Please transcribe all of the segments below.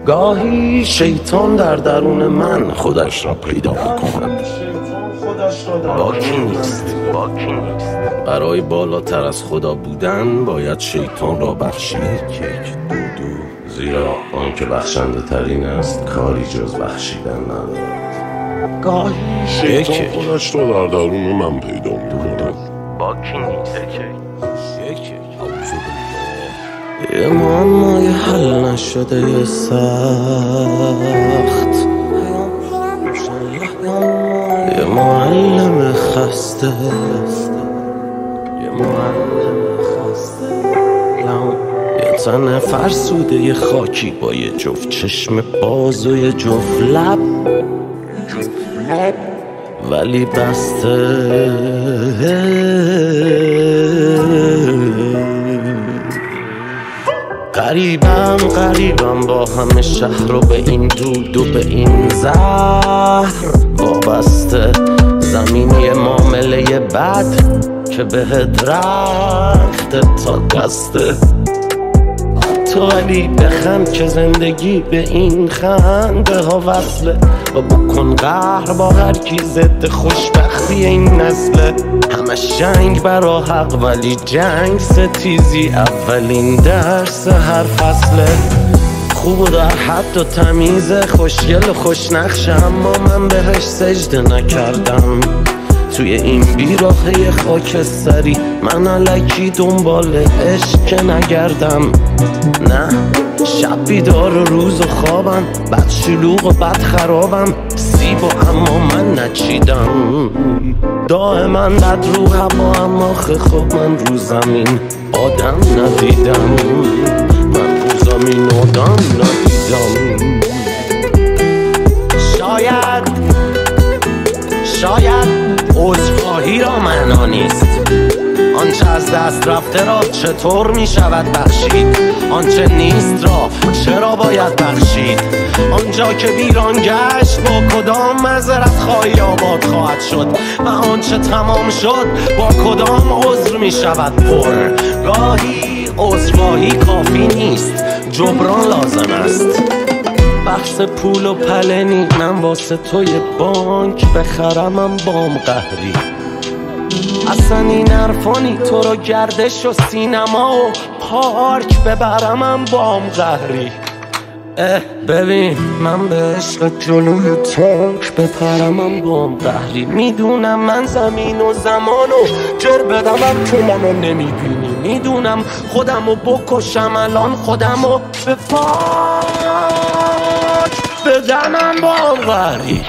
گاهی شیطان در درون من خودش را پیدا می‌کند. با کی نیست. برای بالاتر از خدا بودن باید شیطان را بخشید. زیرا آن که بخشنده ترین است کاری جز بخشیدن ندارد. گاهی شیطان خودش را در درون من پیدا می‌کند. با کی نیست. یه معمای حل نشده سخت، یه معلم خسته، یه تن فرسوده یه خاکی با یه جفت چشم باز و یه جفت لب ولی بسته. قریبم با همه شهر و به این دود و به این زهر وابسته. زمین یه معامله بد که بهت رخت تا دسته. تو ولی بخند که زندگی به این خنده ها وصله و بکن قهر با هر کی ضد خوشبختی این نسله. همه جنگ برا حق ولی جنگ ستیزی اولین درس هر فصله. خوب و در حد و تمیز خوشگل و خوشنقشه اما من بهش سجده نکردم. توی این بیراهه خاکستری من الکی دنبال عشق که نگردم. نه شب بیدار و روز و خوابم، بد شلوغ و بد خرابم، سیب و اما من نچیدم. دائما بد رو هوا اما خب من رو زمین آدم ندیدم. من رو زمین آدم ندیدم. شاید عذرخواهی را معنا نیست. آنچه از دست رفته را چطور می شود بخشید؟ آنچه نیست را چرا باید بخشید؟ آنجا که ویران گشت با کدام معذرت خواهی آباد خواهد شد و آنچه تمام شد با کدام عذر می شود پر؟ گاهی عذرخواهی کافی نیست، جبران لازم است. بحث پول و پله نیستم واسه توی بانک بخرمم بام قهری. اصلا این حرفانی تو رو گردش و سینما و پارک ببرمم بام قهری. ببین من به عشق جلوی تانک بپرمم بام قهری. میدونم من زمین و زمانو جر بدمم تو منو نمیبینی. میدونم خودمو بکشم الان خودمو به پاک بدنم بام قهری.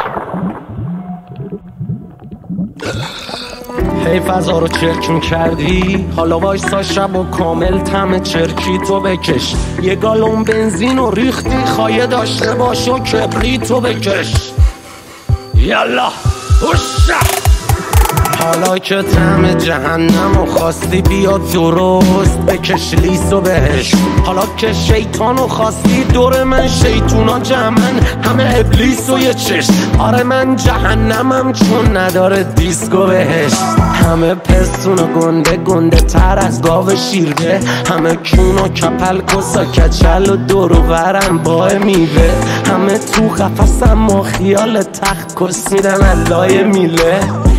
هی فضا رو چرکون کردی، حالا وایسا شب و کامل تم چرکی تو بکش. یه گالون بنزین و ریختی خواهی داشته باش و کبریتو بکش. یالا اوشا حالا که طعم جهنم و خواستی بیا درست بکش لیسو بهش. حالا که شیطانو خواستی دور من شیطونا جمعن همه ابلیس و یه چشم. آره من جهنمم چون نداره دیسکو بهش. همه پستون و گنده تر از گاو شیرده. همه کون و کپل کسا کچل و دور و برن با میوه. همه تو قفصم ما خیال تخت کس میدن علای میله.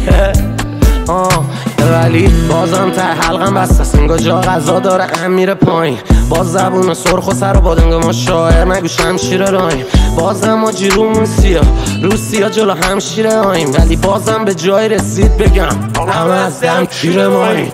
ولی بازم ته حلقم بستست انگار جا غذا داره میره پایین. باز زبون سرخ و سر و بادنگ ما شاعر نگو شمشیر رایم. بازم ما جیرومون سیاه روسیا جلو همشیره آیم. ولی بازم به جای رسید بگم همه از دم کیر ماییم.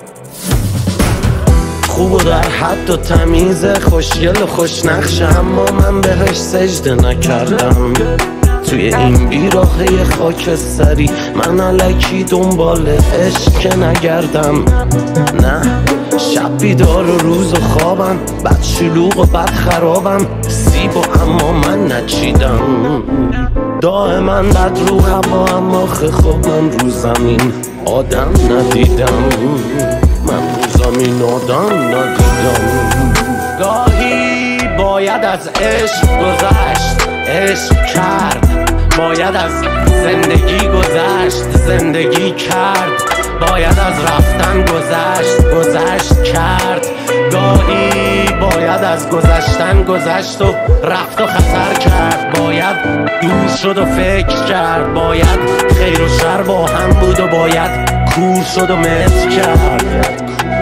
خوب و در حد و تمیز خوشگل و خوشنقشه اما من بهش سجده نکردم. توی این بیراهه خاکستری من الکی دنبال عشق که نگردم. نه شب بیدار و روز و خوابم، بد شلوغ و بد خرابم، سیب و اما من نچیدم. دائما بد رو هوا اما خب من رو زمین آدم ندیدم. من رو زمین آدم ندیدم. گاهی باید از عشق گذشت، عشق کرد. باید از زندگی گذشت، زندگی کرد. باید از رفتن گذشت، گذشت کرد. گاهی باید از گذشتن گذشت و رفت و خطر کرد، باید دور شد و فکر کرد، باید خیر و شر با هم بود و باید کور شد و مت کرد.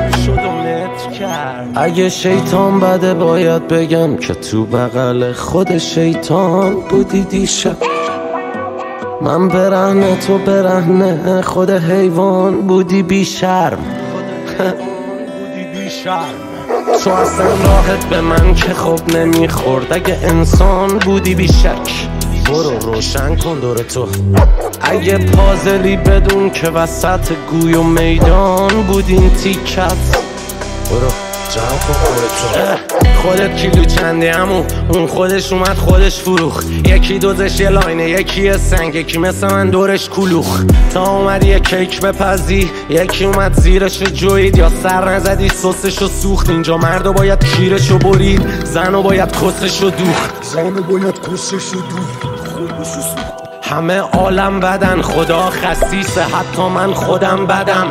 اگه شیطان بده باید بگم که تو بغل خود شیطان بودی دیشب. من برهنه تو برهنه خود حیوان بودی بی شرم. تو اصلا راحت به من که خوب نمیخورد. اگه انسان بودی بی شک برو روشن کن دور تو. اگه پازلی بدون که وسط گوی و میدان بودین تیکت برو جمع کن خودت کیلو چندی همون اون خودش اومد خودش فروخ. یکی دوزش یه لاینه یکی یه سنگ یکی مثل من دورش کلوخ. تا اومد یه کیک بپزی یکی اومد زیرش جوید یا سر نزدی سسشو سوخت. اینجا مردو باید کیرشو برید زنو باید کسشو دوخت. همه عالم بدن خدا خسیسه حتی من خودم بدم.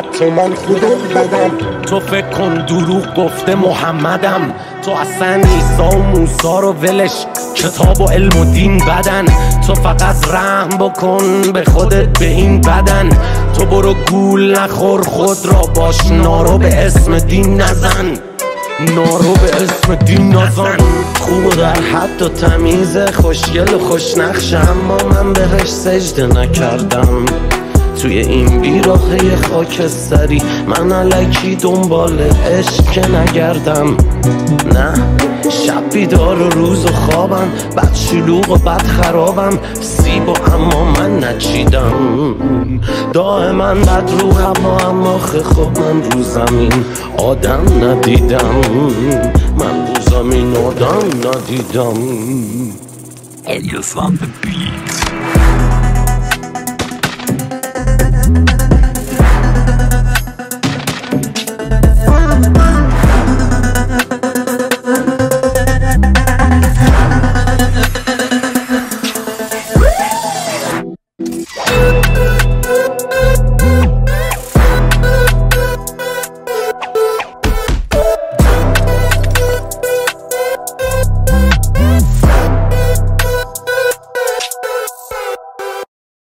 تو فکر کن دروغ گفته محمدم. تو اصلا عیسی و موسی رو ولش کتاب و علم و دین بدن. تو فقط رحم بکن به خودت به این بدن. تو برو گول نخور خود را باش نارو به اسم دین نزن. نارو به اسم دین نزن. خوب و در حد و تمیزه خوشگل و خوشنقش اما من بهش سجده نکردم. توی این بیراهه خاکستری من الکی دنبال عشق که نگردم. نه شب بیدار و روز و خوابم بد شلوغ و بد خرابم. سیب و اما من نچیدم دائما بد رو هوا اما خب من رو زمین آدم ندیدم. من رو زمین آدم ندیدم. Elias on the beat.